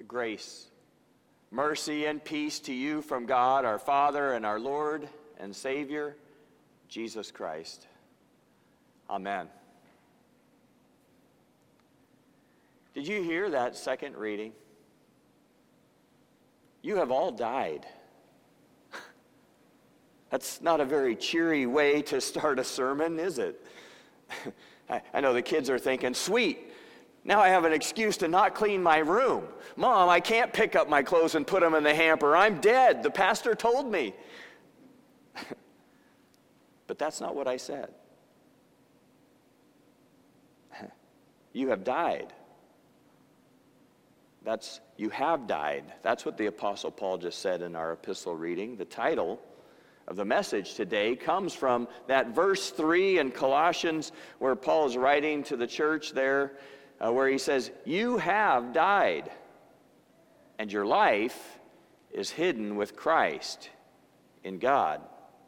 Grace, mercy, and peace to you from God, our Father, and our Lord and Savior, Jesus Christ. Amen. Did you hear that second reading? You have all died. That's not a very cheery way to start a sermon, is it? I know the kids are thinking, sweet, now I have an excuse to not clean my room. Mom, I can't pick up my clothes and put them in the hamper. I'm dead. The pastor told me. But that's not what I said. You have died. You have died. That's what the Apostle Paul just said in our epistle reading. The title of the message today comes from that verse 3 in Colossians where Paul is writing to the church there, where he says, you have died, and your life is hidden with Christ in God.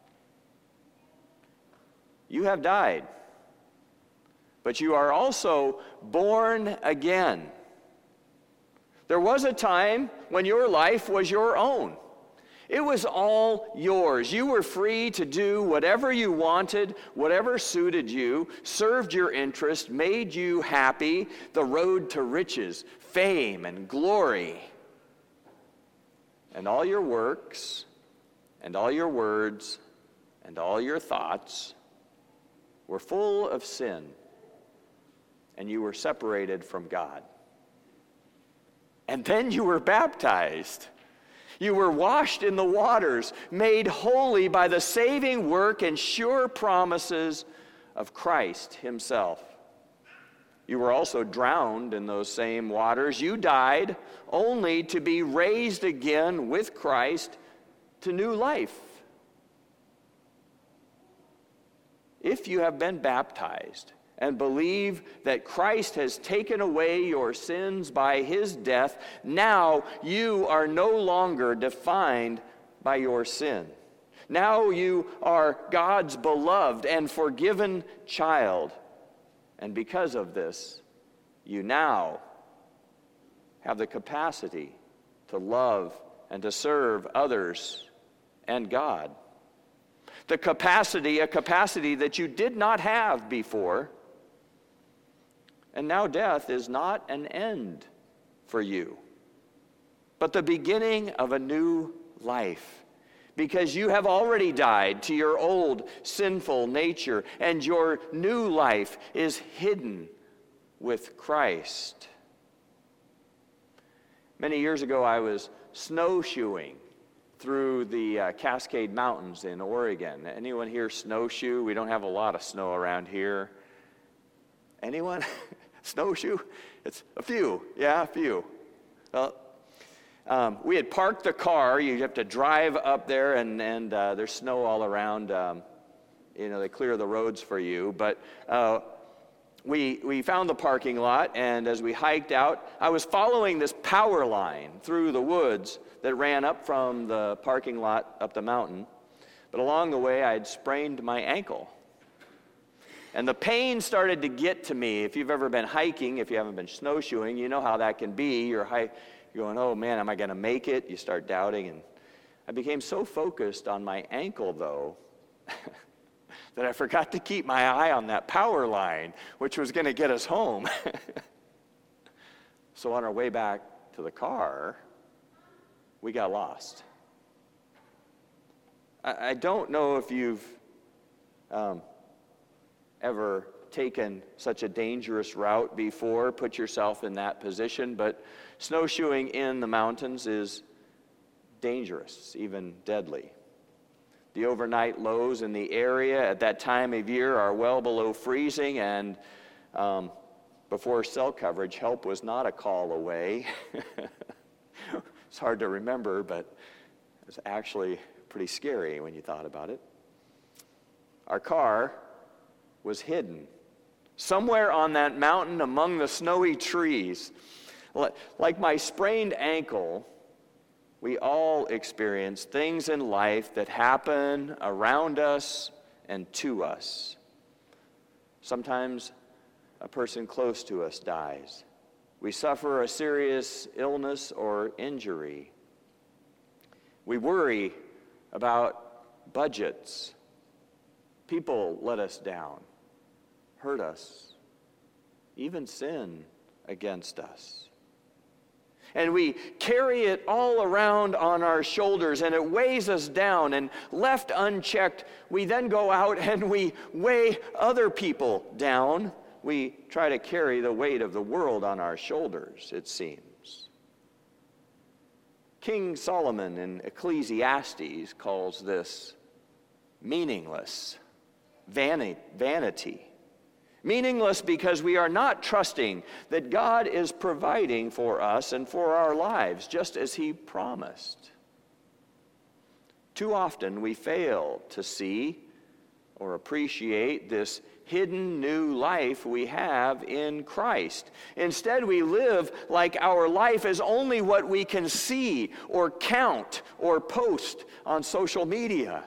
You have died, but you are also born again. There was a time when your life was your own. It was all yours. You were free to do whatever you wanted, whatever suited you, served your interest, made you happy, the road to riches, fame, and glory. And all your works, and all your words, and all your thoughts were full of sin, and you were separated from God. And then you were baptized. You were washed in the waters, made holy by the saving work and sure promises of Christ himself. You were also drowned in those same waters. You died only to be raised again with Christ to new life. If you have been baptized and believe that Christ has taken away your sins by his death, now you are no longer defined by your sin. Now you are God's beloved and forgiven child. And because of this, you now have the capacity to love and to serve others and God. A capacity that you did not have before. And now death is not an end for you, but the beginning of a new life. Because you have already died to your old sinful nature, and your new life is hidden with Christ. Many years ago, I was snowshoeing through the Cascade Mountains in Oregon. Anyone here snowshoe? We don't have a lot of snow around here. Anyone? Snowshoe? It's a few. Yeah, a few. Well, we had parked the car. You have to drive up there, and there's snow all around. They clear the roads for you. But we found the parking lot, and as we hiked out, I was following this power line through the woods that ran up from the parking lot up the mountain. But along the way, I had sprained my ankle. And the pain started to get to me. If you've ever been hiking, if you haven't been snowshoeing, you know how that can be. You're going, oh man, am I going to make it? You start doubting. And I became so focused on my ankle, though, that I forgot to keep my eye on that power line, which was going to get us home. So on our way back to the car, we got lost. I don't know if you've ever taken such a dangerous route before, put yourself in that position, but snowshoeing in the mountains is dangerous, even deadly. The overnight lows in the area at that time of year are well below freezing, and before cell coverage, help was not a call away. It's hard to remember, but it was actually pretty scary when you thought about it. Our car was hidden somewhere on that mountain among the snowy trees. Like my sprained ankle, we all experience things in life that happen around us and to us. Sometimes a person close to us dies. We suffer a serious illness or injury. We worry about budgets. People let us down, hurt us, even sin against us. And we carry it all around on our shoulders, and it weighs us down. And left unchecked, we then go out and we weigh other people down. We try to carry the weight of the world on our shoulders, it seems. King Solomon in Ecclesiastes calls this meaningless vanity. Meaningless because we are not trusting that God is providing for us and for our lives, just as He promised. Too often we fail to see or appreciate this hidden new life we have in Christ. Instead, we live like our life is only what we can see or count or post on social media.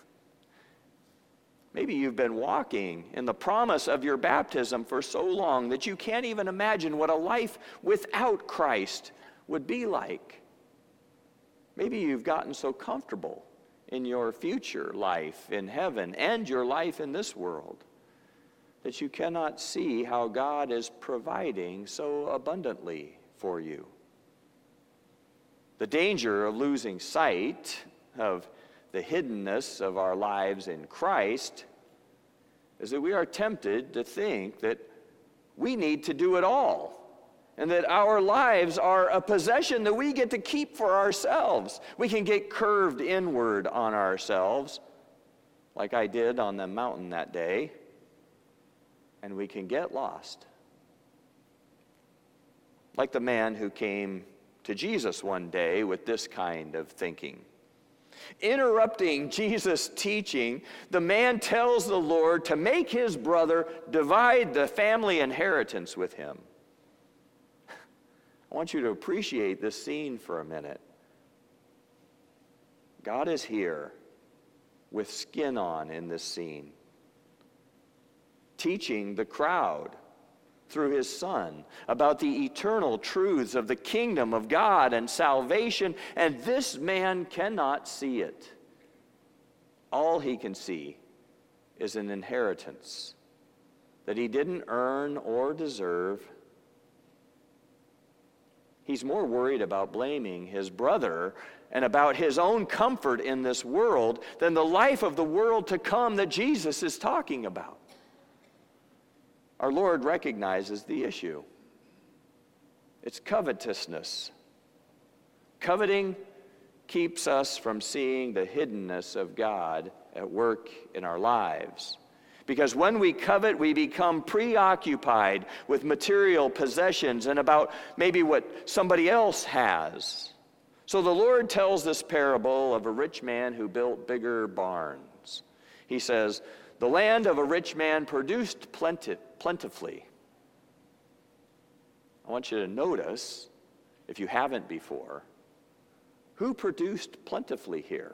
Maybe you've been walking in the promise of your baptism for so long that you can't even imagine what a life without Christ would be like. Maybe you've gotten so comfortable in your future life in heaven and your life in this world that you cannot see how God is providing so abundantly for you. The danger of losing sight of the hiddenness of our lives in Christ is that we are tempted to think that we need to do it all and that our lives are a possession that we get to keep for ourselves. We can get curved inward on ourselves, like I did on the mountain that day, and we can get lost. Like the man who came to Jesus one day with this kind of thinking. Interrupting Jesus' teaching, the man tells the Lord to make his brother divide the family inheritance with him. I want you to appreciate this scene for a minute. God is here with skin on in this scene, teaching the crowd through His Son about the eternal truths of the kingdom of God and salvation, and this man cannot see it. All he can see is an inheritance that he didn't earn or deserve. He's more worried about blaming his brother and about his own comfort in this world than the life of the world to come that Jesus is talking about. Our Lord recognizes the issue. It's covetousness. Coveting keeps us from seeing the hiddenness of God at work in our lives. Because when we covet, we become preoccupied with material possessions and about maybe what somebody else has. So the Lord tells this parable of a rich man who built bigger barns. He says, the land of a rich man produced plentifully. I want you to notice, if you haven't before, who produced plentifully here?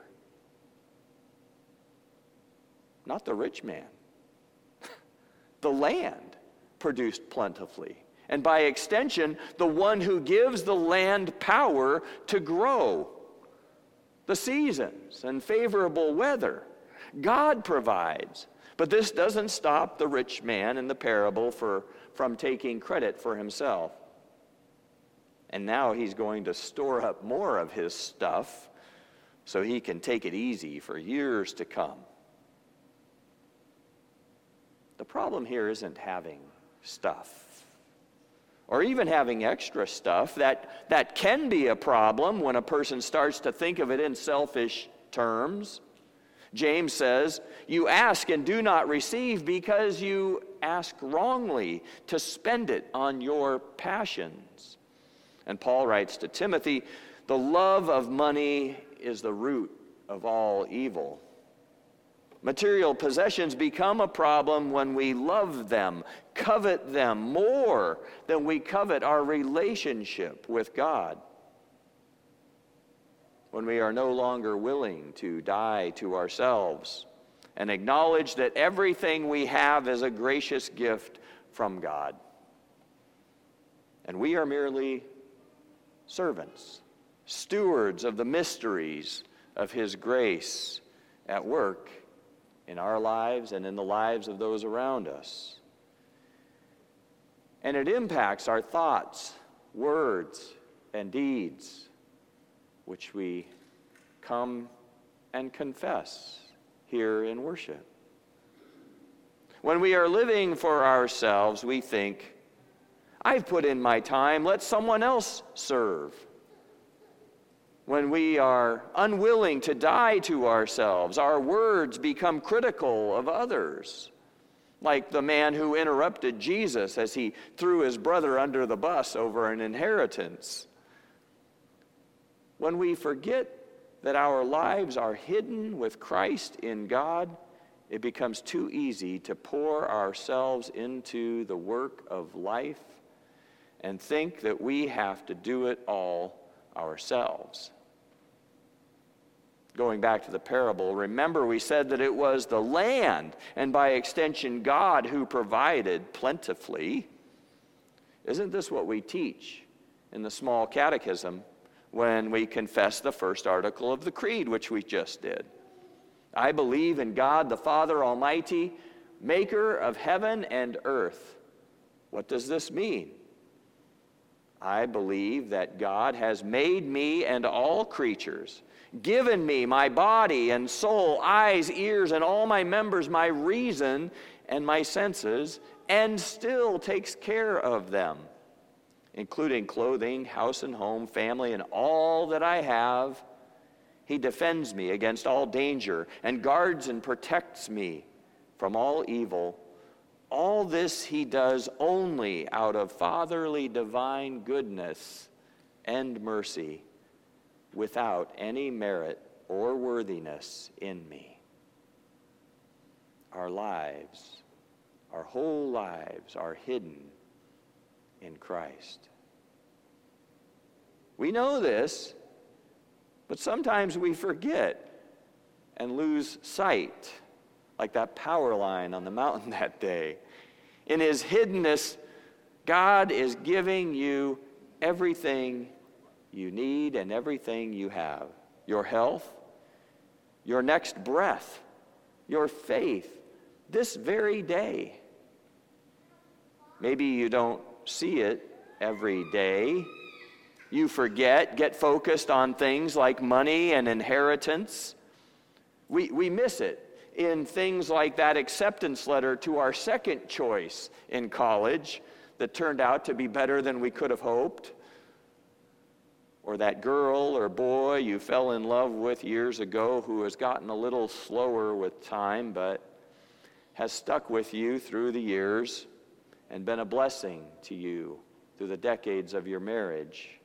Not the rich man. The land produced plentifully. And by extension, the one who gives the land power to grow, the seasons and favorable weather. God provides. But this doesn't stop the rich man in the parable from taking credit for himself. And now he's going to store up more of his stuff so he can take it easy for years to come. The problem here isn't having stuff or even having extra stuff. That can be a problem when a person starts to think of it in selfish terms. James says, you ask and do not receive because you ask wrongly to spend it on your passions. And Paul writes to Timothy, the love of money is the root of all evil. Material possessions become a problem when we love them, covet them more than we covet our relationship with God. When we are no longer willing to die to ourselves and acknowledge that everything we have is a gracious gift from God. And we are merely servants, stewards of the mysteries of his grace at work in our lives and in the lives of those around us. And it impacts our thoughts, words, and deeds, which we come and confess here in worship. When we are living for ourselves, we think, I've put in my time, let someone else serve. When we are unwilling to die to ourselves, our words become critical of others, like the man who interrupted Jesus as he threw his brother under the bus over an inheritance. When we forget that our lives are hidden with Christ in God, it becomes too easy to pour ourselves into the work of life and think that we have to do it all ourselves. Going back to the parable, remember we said that it was the land, and by extension God, who provided plentifully. Isn't this what we teach in the small catechism when we confess the first article of the creed, which we just did? I believe in God the Father Almighty, maker of heaven and earth. What does this mean? I believe that God has made me and all creatures, given me my body and soul, eyes, ears, and all my members, my reason and my senses, and still takes care of them, including clothing, house and home, family, and all that I have. He defends me against all danger and guards and protects me from all evil. All this he does only out of fatherly divine goodness and mercy, without any merit or worthiness in me. Our lives, our whole lives, are hidden in Christ. We know this, but sometimes we forget and lose sight, like that power line on the mountain that day. In his hiddenness, God is giving you everything you need and everything you have. Your health, your next breath, your faith, this very day. Maybe you don't see it every day. You forget, get focused on things like money and inheritance. We miss it in things like that acceptance letter to our second choice in college that turned out to be better than we could have hoped. Or that girl or boy you fell in love with years ago who has gotten a little slower with time but has stuck with you through the years and been a blessing to you through the decades of your marriage.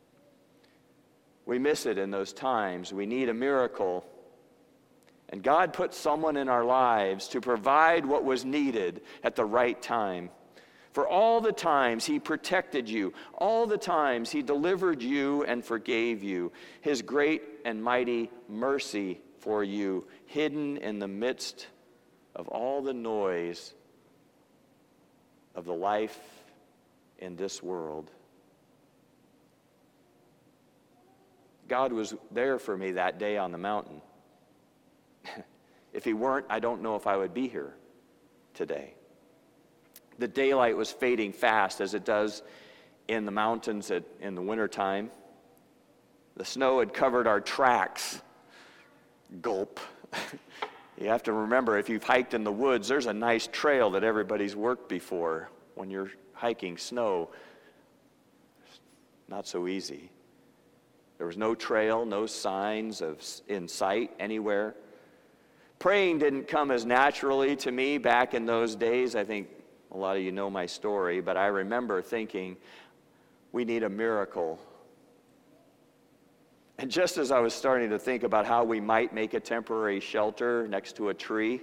We miss it in those times. We need a miracle. And God put someone in our lives to provide what was needed at the right time. For all the times he protected you, all the times he delivered you and forgave you, his great and mighty mercy for you, hidden in the midst of all the noise of the life in this world. God was there for me that day on the mountain. If he weren't, I don't know if I would be here today. The daylight was fading fast, as it does in the mountains in the wintertime. The snow had covered our tracks. Gulp. You have to remember, if you've hiked in the woods, there's a nice trail that everybody's worked before. When you're hiking snow, it's not so easy. There was no trail, no signs in sight anywhere. Praying didn't come as naturally to me back in those days. I think a lot of you know my story, but I remember thinking, we need a miracle. And just as I was starting to think about how we might make a temporary shelter next to a tree,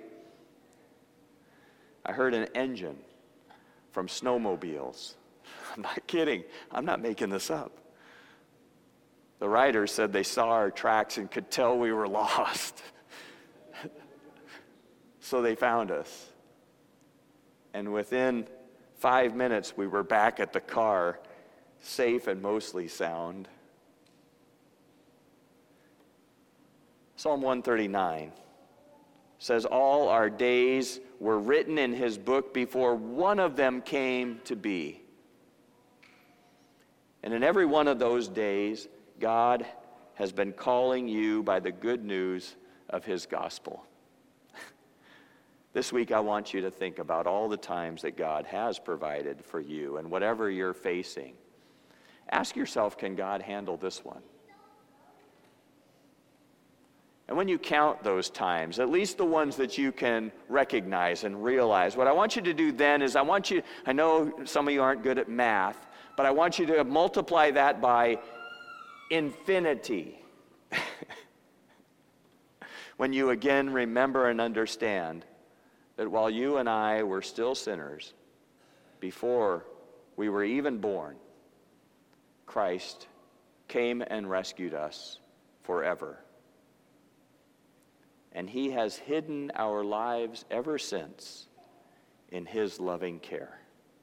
I heard an engine from snowmobiles. I'm not kidding. I'm not making this up. The riders said they saw our tracks and could tell we were lost. So they found us. And within 5 minutes, we were back at the car safe and mostly sound. Psalm 139 says, all our days were written in his book before one of them came to be. And in every one of those days, God has been calling you by the good news of his gospel. This week, I want you to think about all the times that God has provided for you, and whatever you're facing. Ask yourself, can God handle this one? And when you count those times, at least the ones that you can recognize and realize, what I want you to do then is I know some of you aren't good at math, but I want you to multiply that by infinity. When you again remember and understand that while you and I were still sinners, before we were even born, Christ came and rescued us forever. And he has hidden our lives ever since in his loving care.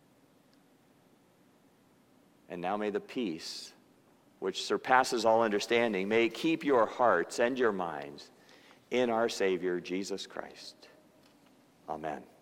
And now may the peace, which surpasses all understanding, may it keep your hearts and your minds in our Savior, Jesus Christ. Amen.